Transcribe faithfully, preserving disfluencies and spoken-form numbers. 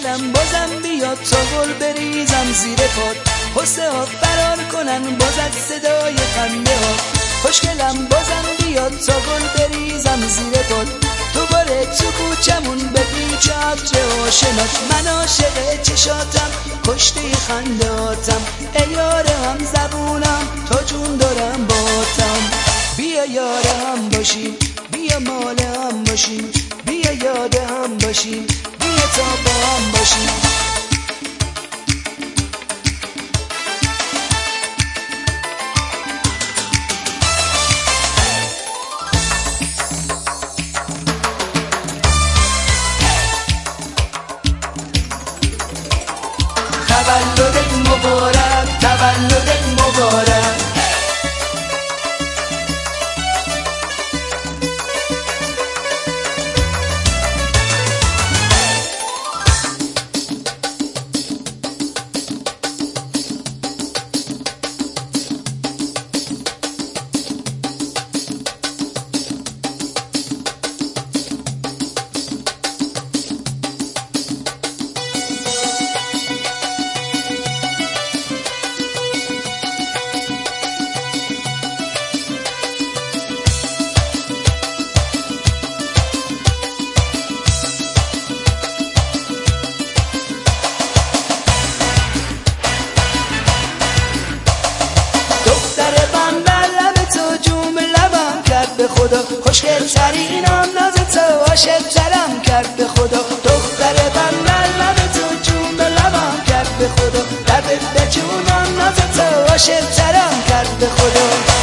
خوشگلم بازم بیاد تا گل بریزم زیر پات، حسه ها فرار کنن باز از صدای خنده ها. خوشگلم بازم بیاد تا گل بریزم زیر پات، دوباره تو کوچمون به پیچ عطر آشنات. من عاشق چشاتم کشته خنداتم، ای یاره هم زبونم تا جون دارم باتم. بیا یاره هم باشیم، بیا مال هم باشیم، بیا یاد هم باشیم، بیا تا با هم باشیم. تولدت مبارک، تولدت مبارک. به خدا خوشگل ترینم ناز تو عاشق ترم کرد به خدا. دختر بندر لب تو جون به لبم کرد به خدا، لبت به جونم ناز تو عاشق ترم کرد به خدا.